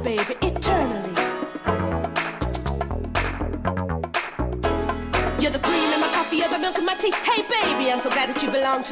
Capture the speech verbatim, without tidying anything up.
baby, eternally. You're the cream in my coffee, you're the milk in my tea. Hey, baby, I'm so glad that you belong to